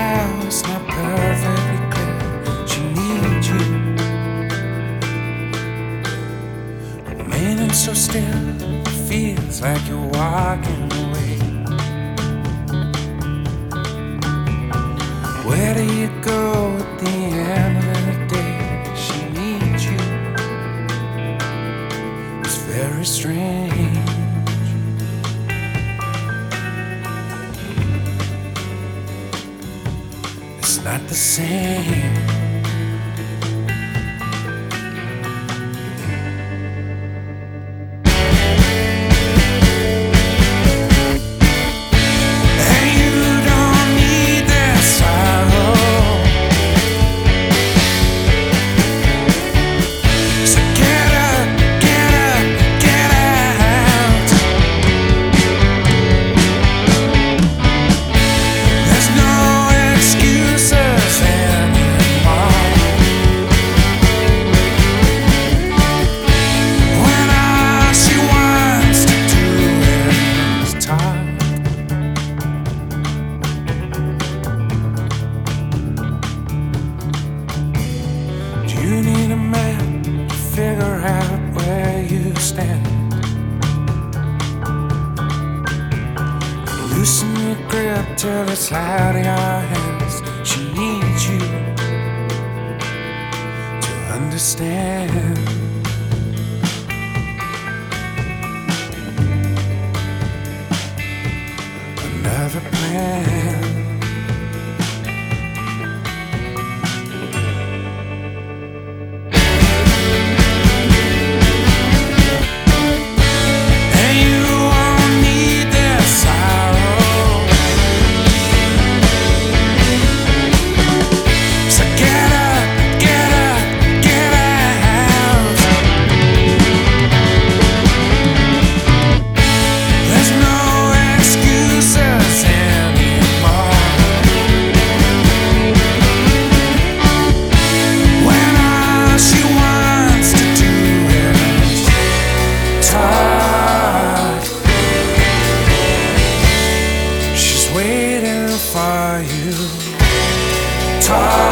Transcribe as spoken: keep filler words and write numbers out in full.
now it's not perfectly clear. She needs you. Remaining so still, it feels like you're walking away. Where do you go at the end of the day? She needs you. It's very strange. It's not the same. You need a man to figure out where you stand. Loosen your grip till it's out of your hands. She needs you to understand. Another plan. Waiting for you. Talk.